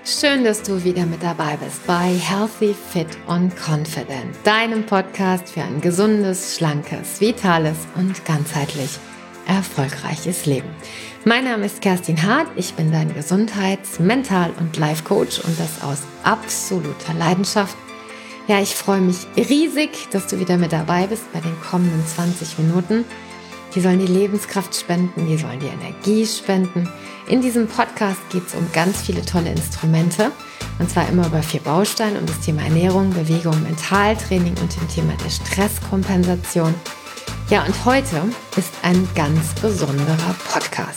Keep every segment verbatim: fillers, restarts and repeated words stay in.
Schön, dass du wieder mit dabei bist bei Healthy, Fit und Confident, deinem Podcast für ein gesundes, schlankes, vitales und ganzheitlich erfolgreiches Leben. Mein Name ist Kerstin Hart, ich bin dein Gesundheits-, Mental- und Life-Coach und das aus absoluter Leidenschaft. Ja, ich freue mich riesig, dass du wieder mit dabei bist bei den kommenden zwanzig Minuten. Die sollen die Lebenskraft spenden, die sollen die Energie spenden. In diesem Podcast geht es um ganz viele tolle Instrumente, und zwar immer über vier Bausteine, um das Thema Ernährung, Bewegung, Mentaltraining und dem Thema der Stresskompensation. Ja, und heute ist ein ganz besonderer Podcast.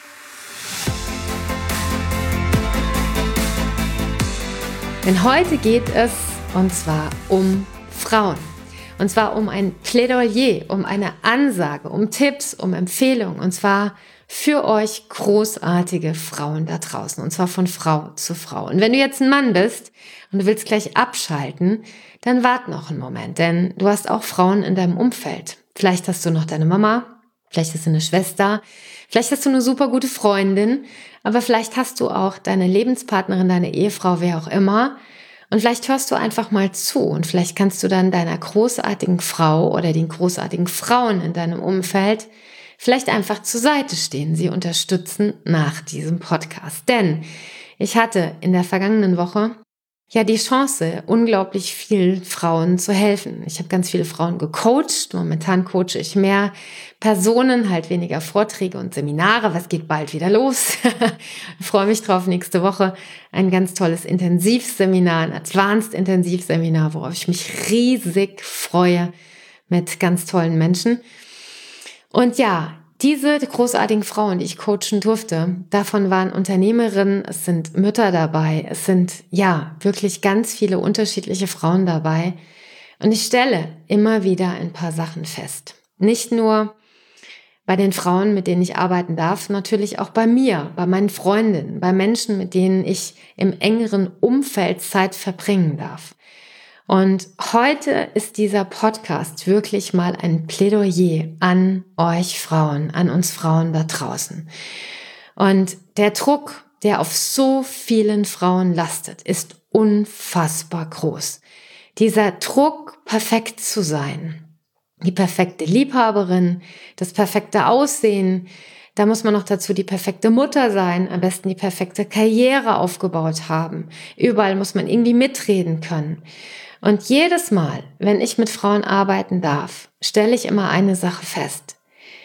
Denn heute geht es, und zwar um Frauen. Und zwar um ein Plädoyer, um eine Ansage, um Tipps, um Empfehlungen. Und zwar für euch großartige Frauen da draußen. Und zwar von Frau zu Frau. Und wenn du jetzt ein Mann bist und du willst gleich abschalten, dann wart noch einen Moment. Denn du hast auch Frauen in deinem Umfeld. Vielleicht hast du noch deine Mama, vielleicht hast du eine Schwester, vielleicht hast du eine super gute Freundin. Aber vielleicht hast du auch deine Lebenspartnerin, deine Ehefrau, wer auch immer. Und vielleicht hörst du einfach mal zu und vielleicht kannst du dann deiner großartigen Frau oder den großartigen Frauen in deinem Umfeld vielleicht einfach zur Seite stehen, sie unterstützen nach diesem Podcast. Denn ich hatte in der vergangenen Woche ja die Chance, unglaublich vielen Frauen zu helfen. Ich habe ganz viele Frauen gecoacht, momentan coache ich mehr Personen, halt weniger Vorträge und Seminare, was geht bald wieder los. Ich freue mich drauf, nächste Woche ein ganz tolles Intensivseminar, ein Advanced Intensivseminar, worauf ich mich riesig freue mit ganz tollen Menschen. Und ja, diese großartigen Frauen, die ich coachen durfte, davon waren Unternehmerinnen, es sind Mütter dabei, es sind ja wirklich ganz viele unterschiedliche Frauen dabei. Und ich stelle immer wieder ein paar Sachen fest. Nicht nur bei den Frauen, mit denen ich arbeiten darf, natürlich auch bei mir, bei meinen Freundinnen, bei Menschen, mit denen ich im engeren Umfeld Zeit verbringen darf. Und heute ist dieser Podcast wirklich mal ein Plädoyer an euch Frauen, an uns Frauen da draußen. Und der Druck, der auf so vielen Frauen lastet, ist unfassbar groß. Dieser Druck, perfekt zu sein, die perfekte Liebhaberin, das perfekte Aussehen, da muss man noch dazu die perfekte Mutter sein, am besten die perfekte Karriere aufgebaut haben. Überall muss man irgendwie mitreden können. Und jedes Mal, wenn ich mit Frauen arbeiten darf, stelle ich immer eine Sache fest.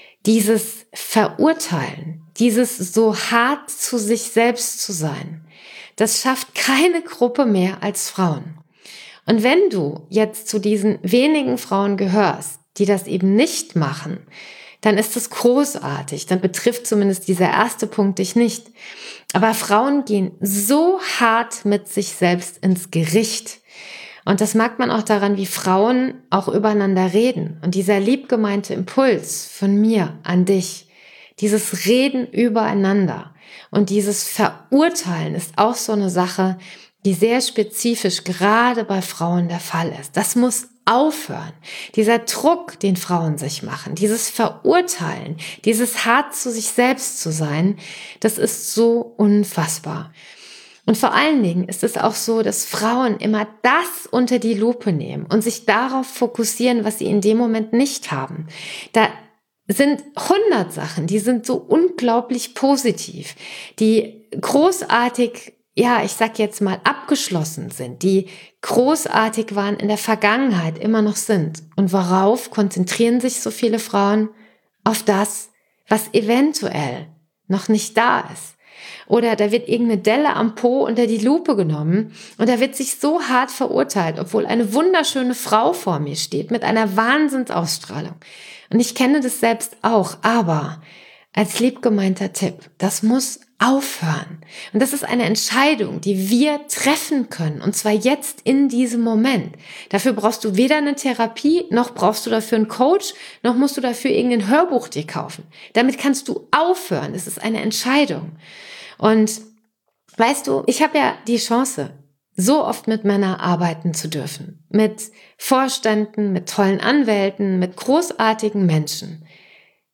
Dieses Verurteilen, dieses so hart zu sich selbst zu sein, das schafft keine Gruppe mehr als Frauen. Und wenn du jetzt zu diesen wenigen Frauen gehörst, die das eben nicht machen, dann ist es großartig, dann betrifft zumindest dieser erste Punkt dich nicht. Aber Frauen gehen so hart mit sich selbst ins Gericht. Und das merkt man auch daran, wie Frauen auch übereinander reden. Und dieser liebgemeinte Impuls von mir an dich, dieses Reden übereinander und dieses Verurteilen ist auch so eine Sache, die sehr spezifisch gerade bei Frauen der Fall ist. Das muss aufhören. Dieser Druck, den Frauen sich machen, dieses Verurteilen, dieses hart zu sich selbst zu sein, das ist so unfassbar. Und vor allen Dingen ist es auch so, dass Frauen immer das unter die Lupe nehmen und sich darauf fokussieren, was sie in dem Moment nicht haben. Da sind hundert Sachen, die sind so unglaublich positiv, die großartig, ja, ich sag jetzt mal, abgeschlossen sind, die großartig waren in der Vergangenheit, immer noch sind. Und worauf konzentrieren sich so viele Frauen? Auf das, was eventuell noch nicht da ist. Oder da wird irgendeine Delle am Po unter die Lupe genommen und da wird sich so hart verurteilt, obwohl eine wunderschöne Frau vor mir steht mit einer Wahnsinnsausstrahlung. Und ich kenne das selbst auch, aber als liebgemeinter Tipp, das muss aufhören. Und das ist eine Entscheidung, die wir treffen können, und zwar jetzt in diesem Moment. Dafür brauchst du weder eine Therapie, noch brauchst du dafür einen Coach, noch musst du dafür irgendein Hörbuch dir kaufen. Damit kannst du aufhören. Es ist eine Entscheidung. Und weißt du, ich habe ja die Chance, so oft mit Männern arbeiten zu dürfen. Mit Vorständen, mit tollen Anwälten, mit großartigen Menschen.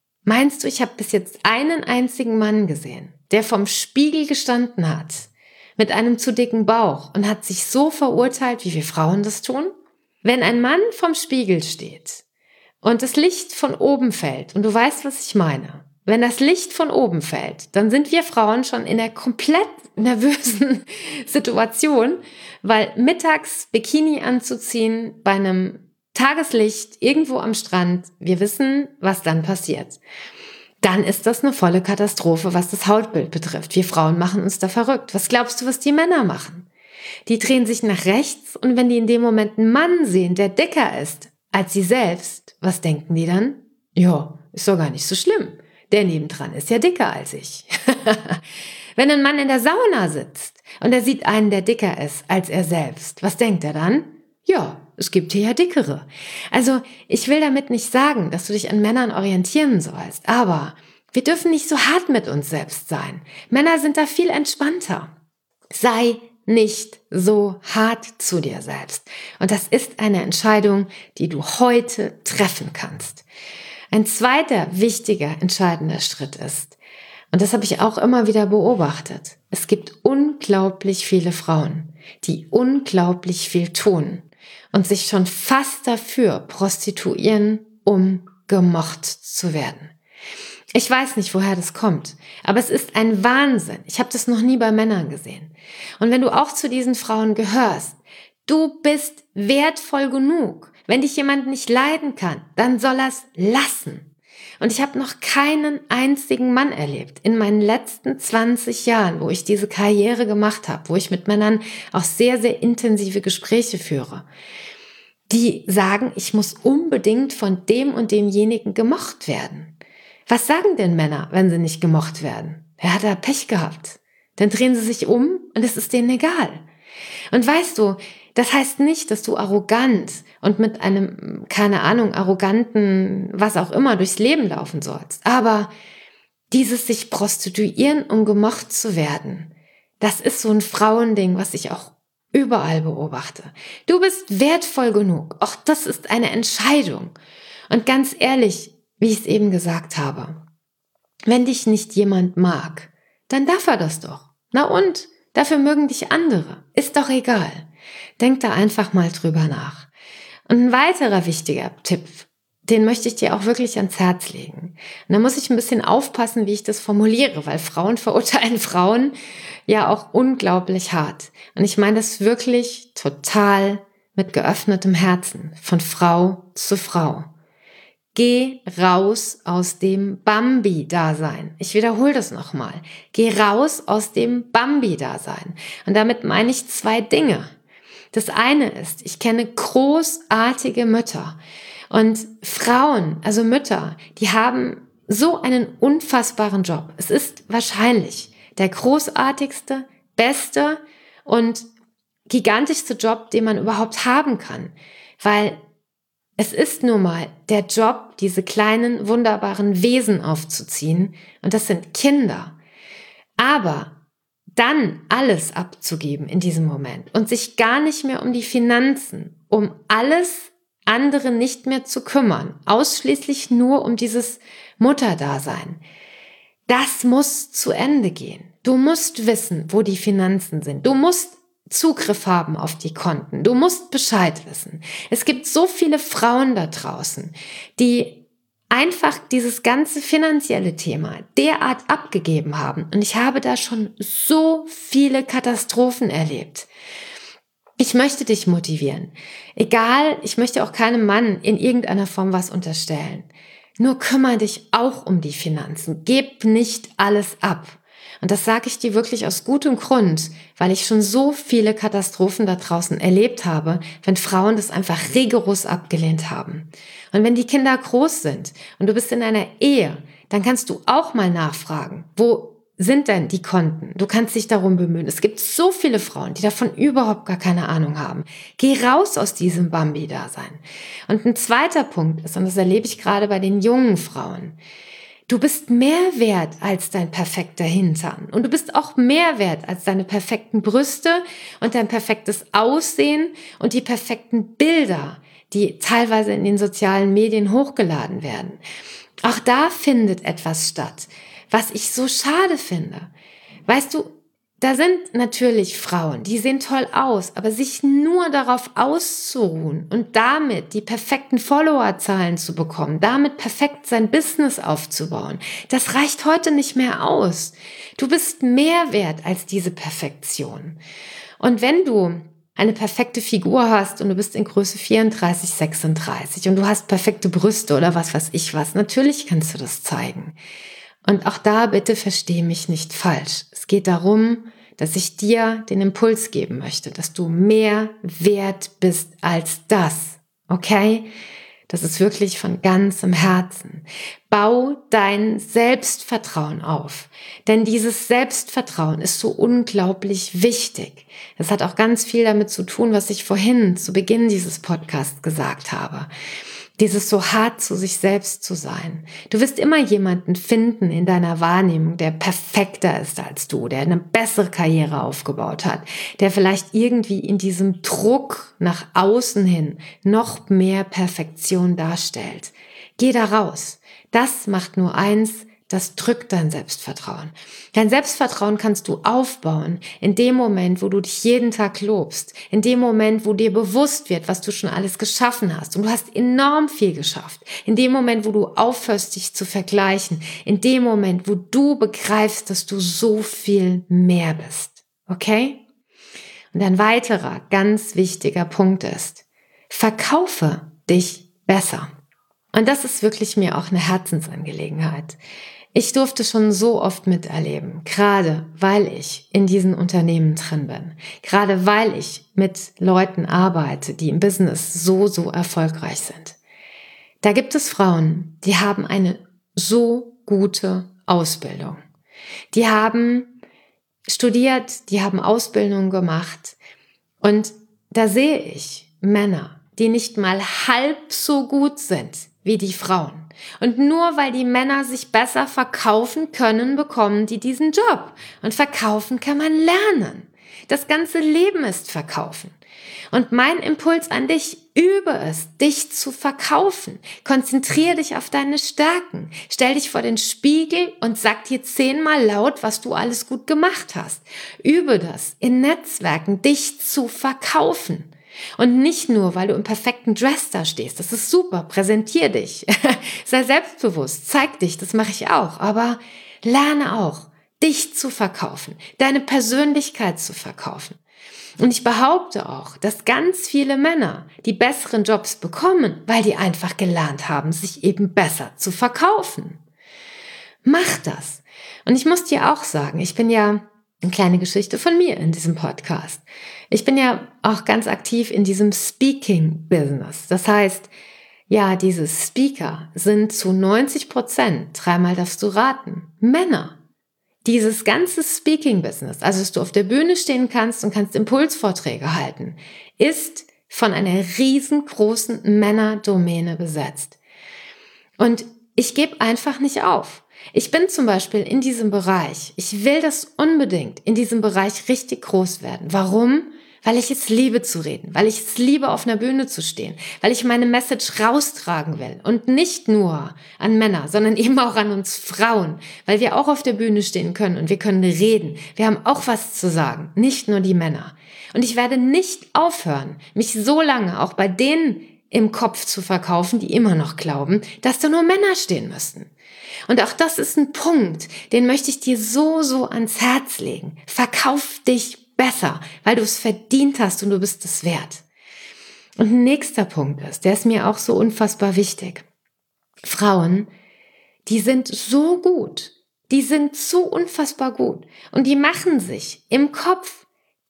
Meinst du, ich habe bis jetzt einen einzigen Mann gesehen, der vorm Spiegel gestanden hat mit einem zu dicken Bauch und hat sich so verurteilt, wie wir Frauen das tun? Wenn ein Mann vorm Spiegel steht und das Licht von oben fällt, und du weißt, was ich meine, wenn das Licht von oben fällt, dann sind wir Frauen schon in der komplett nervösen Situation, weil mittags Bikini anzuziehen bei einem Tageslicht irgendwo am Strand, wir wissen, was dann passiert. Dann ist das eine volle Katastrophe, was das Hautbild betrifft. Wir Frauen machen uns da verrückt. Was glaubst du, was die Männer machen? Die drehen sich nach rechts und wenn die in dem Moment einen Mann sehen, der dicker ist als sie selbst, was denken die dann? Ja, ist doch gar nicht so schlimm. Der nebendran ist ja dicker als ich. Wenn ein Mann in der Sauna sitzt und er sieht einen, der dicker ist als er selbst, was denkt er dann? Ja, es gibt hier ja dickere. Also ich will damit nicht sagen, dass du dich an Männern orientieren sollst, aber wir dürfen nicht so hart mit uns selbst sein. Männer sind da viel entspannter. Sei nicht so hart zu dir selbst. Und das ist eine Entscheidung, die du heute treffen kannst. Ein zweiter wichtiger, entscheidender Schritt ist, und das habe ich auch immer wieder beobachtet, es gibt unglaublich viele Frauen, die unglaublich viel tun und sich schon fast dafür prostituieren, um gemocht zu werden. Ich weiß nicht, woher das kommt, aber es ist ein Wahnsinn. Ich habe das noch nie bei Männern gesehen. Und wenn du auch zu diesen Frauen gehörst, du bist wertvoll genug. Wenn dich jemand nicht leiden kann, dann soll er es lassen. Und ich habe noch keinen einzigen Mann erlebt in meinen letzten zwanzig Jahren, wo ich diese Karriere gemacht habe, wo ich mit Männern auch sehr, sehr intensive Gespräche führe, die sagen, ich muss unbedingt von dem und demjenigen gemocht werden. Was sagen denn Männer, wenn sie nicht gemocht werden? Er hat da Pech gehabt. Dann drehen sie sich um und es ist denen egal. Und weißt du, das heißt nicht, dass du arrogant und mit einem, keine Ahnung, arroganten, was auch immer, durchs Leben laufen sollst. Aber dieses sich prostituieren, um gemocht zu werden, das ist so ein Frauending, was ich auch überall beobachte. Du bist wertvoll genug. Auch das ist eine Entscheidung. Und ganz ehrlich, wie ich es eben gesagt habe, wenn dich nicht jemand mag, dann darf er das doch. Na und? Dafür mögen dich andere. Ist doch egal. Denk da einfach mal drüber nach. Und ein weiterer wichtiger Tipp, den möchte ich dir auch wirklich ans Herz legen. Und da muss ich ein bisschen aufpassen, wie ich das formuliere, weil Frauen verurteilen Frauen ja auch unglaublich hart. Und ich meine das wirklich total mit geöffnetem Herzen, von Frau zu Frau. Geh raus aus dem Bambi-Dasein. Ich wiederhole das nochmal. Geh raus aus dem Bambi-Dasein. Und damit meine ich zwei Dinge. Das eine ist, ich kenne großartige Mütter und Frauen, also Mütter, die haben so einen unfassbaren Job. Es ist wahrscheinlich der großartigste, beste und gigantischste Job, den man überhaupt haben kann, weil es ist nun mal der Job, diese kleinen, wunderbaren Wesen aufzuziehen. Und das sind Kinder. Aber dann alles abzugeben in diesem Moment und sich gar nicht mehr um die Finanzen, um alles andere nicht mehr zu kümmern, ausschließlich nur um dieses Mutterdasein. Das muss zu Ende gehen. Du musst wissen, wo die Finanzen sind. Du musst Zugriff haben auf die Konten. Du musst Bescheid wissen. Es gibt so viele Frauen da draußen, die einfach dieses ganze finanzielle Thema derart abgegeben haben. Und ich habe da schon so viele Katastrophen erlebt. Ich möchte dich motivieren. Egal, ich möchte auch keinem Mann in irgendeiner Form was unterstellen. Nur kümmere dich auch um die Finanzen. Gib nicht alles ab. Und das sage ich dir wirklich aus gutem Grund, weil ich schon so viele Katastrophen da draußen erlebt habe, wenn Frauen das einfach rigoros abgelehnt haben. Und wenn die Kinder groß sind und du bist in einer Ehe, dann kannst du auch mal nachfragen, wo sind denn die Konten? Du kannst dich darum bemühen. Es gibt so viele Frauen, die davon überhaupt gar keine Ahnung haben. Geh raus aus diesem Bambi-Dasein. Und ein zweiter Punkt ist, und das erlebe ich gerade bei den jungen Frauen, du bist mehr wert als dein perfekter Hintern. Und du bist auch mehr wert als deine perfekten Brüste und dein perfektes Aussehen und die perfekten Bilder, die teilweise in den sozialen Medien hochgeladen werden. Auch da findet etwas statt, was ich so schade finde. Weißt du, da sind natürlich Frauen, die sehen toll aus, aber sich nur darauf auszuruhen und damit die perfekten Followerzahlen zu bekommen, damit perfekt sein Business aufzubauen, das reicht heute nicht mehr aus. Du bist mehr wert als diese Perfektion. Und wenn du eine perfekte Figur hast und du bist in Größe vierunddreißig, sechsunddreißig und du hast perfekte Brüste oder was weiß ich was, natürlich kannst du das zeigen. Und auch da bitte versteh mich nicht falsch. Es geht darum, dass ich dir den Impuls geben möchte, dass du mehr wert bist als das. Okay? Das ist wirklich von ganzem Herzen. Bau dein Selbstvertrauen auf. Denn dieses Selbstvertrauen ist so unglaublich wichtig. Das hat auch ganz viel damit zu tun, was ich vorhin zu Beginn dieses Podcasts gesagt habe. Dieses so hart zu sich selbst zu sein. Du wirst immer jemanden finden in deiner Wahrnehmung, der perfekter ist als du, der eine bessere Karriere aufgebaut hat, der vielleicht irgendwie in diesem Druck nach außen hin noch mehr Perfektion darstellt. Geh da raus. Das macht nur eins, das drückt dein Selbstvertrauen. Dein Selbstvertrauen kannst du aufbauen in dem Moment, wo du dich jeden Tag lobst, in dem Moment, wo dir bewusst wird, was du schon alles geschaffen hast. Und du hast enorm viel geschafft. In dem Moment, wo du aufhörst, dich zu vergleichen. In dem Moment, wo du begreifst, dass du so viel mehr bist. Okay? Und ein weiterer ganz wichtiger Punkt ist, verkaufe dich besser. Und das ist wirklich mir auch eine Herzensangelegenheit. Ich durfte schon so oft miterleben, gerade weil ich in diesen Unternehmen drin bin, gerade weil ich mit Leuten arbeite, die im Business so, so erfolgreich sind. Da gibt es Frauen, die haben eine so gute Ausbildung. Die haben studiert, die haben Ausbildung gemacht und da sehe ich Männer, die nicht mal halb so gut sind wie die Frauen. Und nur weil die Männer sich besser verkaufen können, bekommen die diesen Job. Und verkaufen kann man lernen. Das ganze Leben ist verkaufen. Und mein Impuls an dich, übe es, dich zu verkaufen. Konzentriere dich auf deine Stärken. Stell dich vor den Spiegel und sag dir zehnmal laut, was du alles gut gemacht hast. Übe das in Netzwerken, dich zu verkaufen. Und nicht nur, weil du im perfekten Dress da stehst. Das ist super, präsentier dich. Sei selbstbewusst, zeig dich, das mache ich auch. Aber lerne auch, dich zu verkaufen, deine Persönlichkeit zu verkaufen. Und ich behaupte auch, dass ganz viele Männer die besseren Jobs bekommen, weil die einfach gelernt haben, sich eben besser zu verkaufen. Mach das. Und ich muss dir auch sagen, ich bin ja eine kleine Geschichte von mir in diesem Podcast. Ich bin ja auch ganz aktiv in diesem Speaking-Business. Das heißt, ja, diese Speaker sind zu neunzig Prozent, dreimal darfst du raten, Männer. Dieses ganze Speaking-Business, also dass du auf der Bühne stehen kannst und kannst Impulsvorträge halten, ist von einer riesengroßen Männerdomäne besetzt. Und ich gebe einfach nicht auf. Ich bin zum Beispiel in diesem Bereich, ich will das unbedingt in diesem Bereich richtig groß werden. Warum? Weil ich es liebe zu reden, weil ich es liebe, auf einer Bühne zu stehen, weil ich meine Message raustragen will und nicht nur an Männer, sondern eben auch an uns Frauen, weil wir auch auf der Bühne stehen können und wir können reden. Wir haben auch was zu sagen, nicht nur die Männer. Und ich werde nicht aufhören, mich so lange auch bei denen im Kopf zu verkaufen, die immer noch glauben, dass da nur Männer stehen müssten. Und auch das ist ein Punkt, den möchte ich dir so, so ans Herz legen. Verkauf dich besser, weil du es verdient hast und du bist es wert. Und ein nächster Punkt ist, der ist mir auch so unfassbar wichtig. Frauen, die sind so gut, die sind so unfassbar gut und die machen sich im Kopf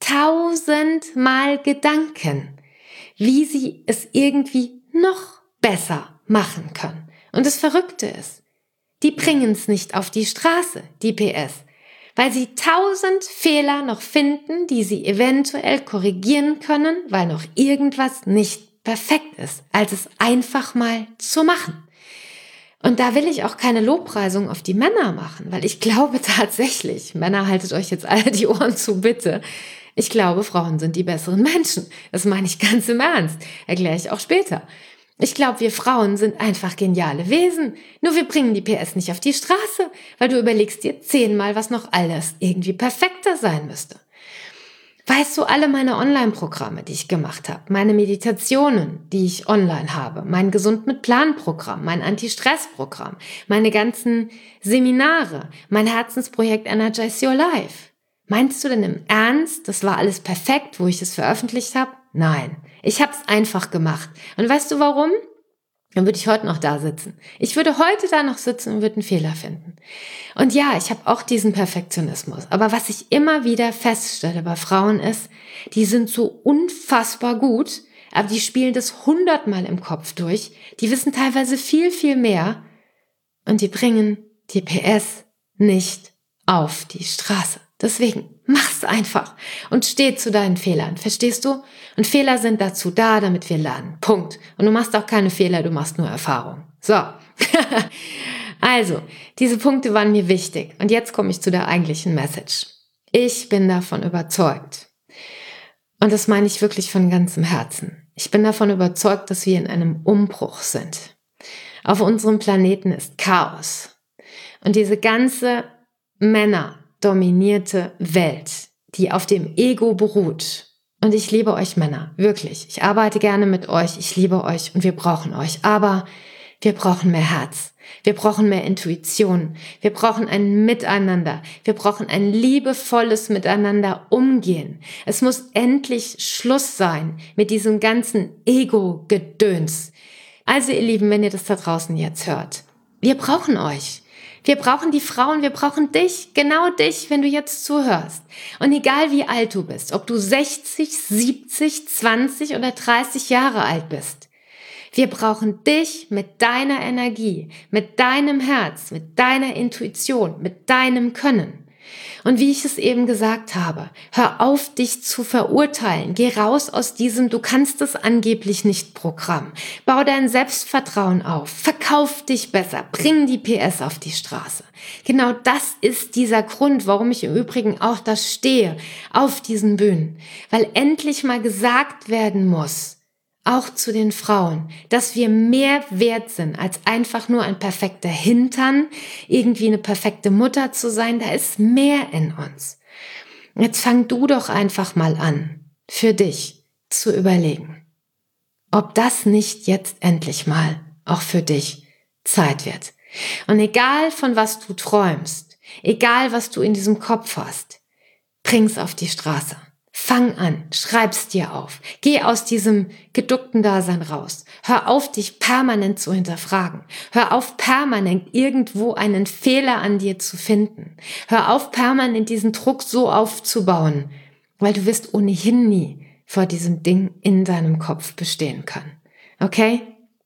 tausendmal Gedanken, wie sie es irgendwie noch besser machen können. Und das Verrückte ist, die bringen es nicht auf die Straße, die P S, weil sie tausend Fehler noch finden, die sie eventuell korrigieren können, weil noch irgendwas nicht perfekt ist, als es einfach mal zu machen. Und da will ich auch keine Lobpreisung auf die Männer machen, weil ich glaube tatsächlich, Männer, haltet euch jetzt alle die Ohren zu, bitte. Ich glaube, Frauen sind die besseren Menschen. Das meine ich ganz im Ernst. Erkläre ich auch später. Ich glaube, wir Frauen sind einfach geniale Wesen. Nur wir bringen die P S nicht auf die Straße, weil du überlegst dir zehnmal, was noch alles irgendwie perfekter sein müsste. Weißt du, alle meine Online-Programme, die ich gemacht habe, meine Meditationen, die ich online habe, mein Gesund mit Plan-Programm, mein Anti-Stress-Programm, meine ganzen Seminare, mein Herzensprojekt Energize Your Life. Meinst du denn im Ernst, das war alles perfekt, wo ich es veröffentlicht habe? Nein, ich habe es einfach gemacht. Und weißt du warum? Dann würde ich heute noch da sitzen. Ich würde heute da noch sitzen und würde einen Fehler finden. Und ja, ich habe auch diesen Perfektionismus. Aber was ich immer wieder feststelle bei Frauen ist, die sind so unfassbar gut, aber die spielen das hundertmal im Kopf durch. Die wissen teilweise viel, viel mehr und die bringen die P S nicht auf die Straße. Deswegen, mach's einfach und steh zu deinen Fehlern, verstehst du? Und Fehler sind dazu da, damit wir lernen. Punkt. Und du machst auch keine Fehler, du machst nur Erfahrung. So. Also, diese Punkte waren mir wichtig. Und jetzt komme ich zu der eigentlichen Message. Ich bin davon überzeugt. Und das meine ich wirklich von ganzem Herzen. Ich bin davon überzeugt, dass wir in einem Umbruch sind. Auf unserem Planeten ist Chaos. Und diese ganze Männer dominierte Welt, die auf dem Ego beruht. Und ich liebe euch Männer, wirklich. Ich arbeite gerne mit euch, ich liebe euch und wir brauchen euch. Aber wir brauchen mehr Herz. Wir brauchen mehr Intuition. Wir brauchen ein Miteinander. Wir brauchen ein liebevolles Miteinander umgehen. Es muss endlich Schluss sein mit diesem ganzen Ego-Gedöns. Also ihr Lieben, wenn ihr das da draußen jetzt hört, wir brauchen euch. Wir brauchen die Frauen, wir brauchen dich, genau dich, wenn du jetzt zuhörst. Und egal wie alt du bist, ob du sechzig, siebzig, zwanzig oder dreißig Jahre alt bist, wir brauchen dich mit deiner Energie, mit deinem Herz, mit deiner Intuition, mit deinem Können. Und wie ich es eben gesagt habe, hör auf, dich zu verurteilen. Geh raus aus diesem Du kannst es angeblich nicht Programm. Bau dein Selbstvertrauen auf. Verkauf dich besser. Bring die P S auf die Straße. Genau das ist dieser Grund, warum ich im Übrigen auch da stehe, auf diesen Bühnen. Weil endlich mal gesagt werden muss, auch zu den Frauen, dass wir mehr wert sind, als einfach nur ein perfekter Hintern, irgendwie eine perfekte Mutter zu sein. Da ist mehr in uns. Jetzt fang du doch einfach mal an, für dich zu überlegen, ob das nicht jetzt endlich mal auch für dich Zeit wird. Und egal von was du träumst, egal was du in diesem Kopf hast, bring's auf die Straße. Fang an, schreib's dir auf. Geh aus diesem geduckten Dasein raus. Hör auf, dich permanent zu hinterfragen. Hör auf, permanent irgendwo einen Fehler an dir zu finden. Hör auf, permanent diesen Druck so aufzubauen, weil du wirst ohnehin nie vor diesem Ding in deinem Kopf bestehen können. Okay?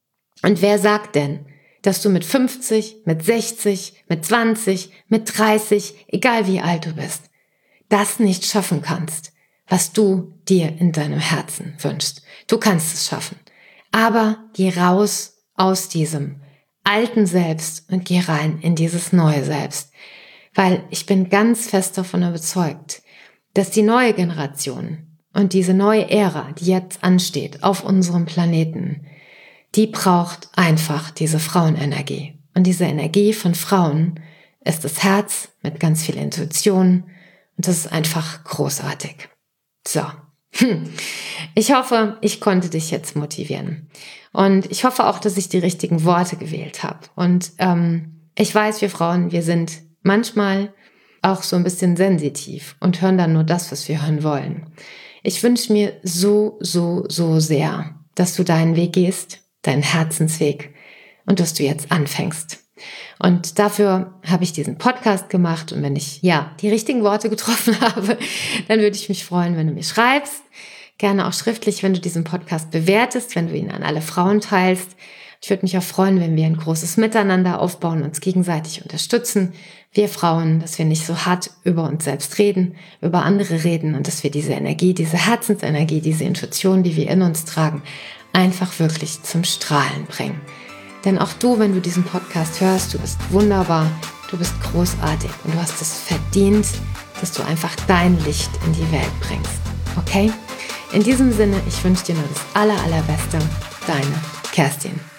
Und wer sagt denn, dass du mit fünfzig, mit sechzig, mit zwanzig, mit dreißig, egal wie alt du bist, das nicht schaffen kannst, was du dir in deinem Herzen wünschst. Du kannst es schaffen. Aber geh raus aus diesem alten Selbst und geh rein in dieses neue Selbst. Weil ich bin ganz fest davon überzeugt, dass die neue Generation und diese neue Ära, die jetzt ansteht auf unserem Planeten, die braucht einfach diese Frauenenergie. Und diese Energie von Frauen ist das Herz mit ganz viel Intuition und das ist einfach großartig. So, ich hoffe, ich konnte dich jetzt motivieren und ich hoffe auch, dass ich die richtigen Worte gewählt habe. Und ähm, ich weiß, wir Frauen, wir sind manchmal auch so ein bisschen sensitiv und hören dann nur das, was wir hören wollen. Ich wünsche mir so, so, so sehr, dass du deinen Weg gehst, deinen Herzensweg und dass du jetzt anfängst. Und dafür habe ich diesen Podcast gemacht und wenn ich ja die richtigen Worte getroffen habe, dann würde ich mich freuen, wenn du mir schreibst. Gerne auch schriftlich, wenn du diesen Podcast bewertest, wenn du ihn an alle Frauen teilst. Ich würde mich auch freuen, wenn wir ein großes Miteinander aufbauen, uns gegenseitig unterstützen. Wir Frauen, dass wir nicht so hart über uns selbst reden, über andere reden und dass wir diese Energie, diese Herzensenergie, diese Intuition, die wir in uns tragen, einfach wirklich zum Strahlen bringen. Denn auch du, wenn du diesen Podcast hörst, du bist wunderbar, du bist großartig und du hast es verdient, dass du einfach dein Licht in die Welt bringst. Okay? In diesem Sinne, ich wünsche dir nur das aller, allerbeste. Deine Kerstin.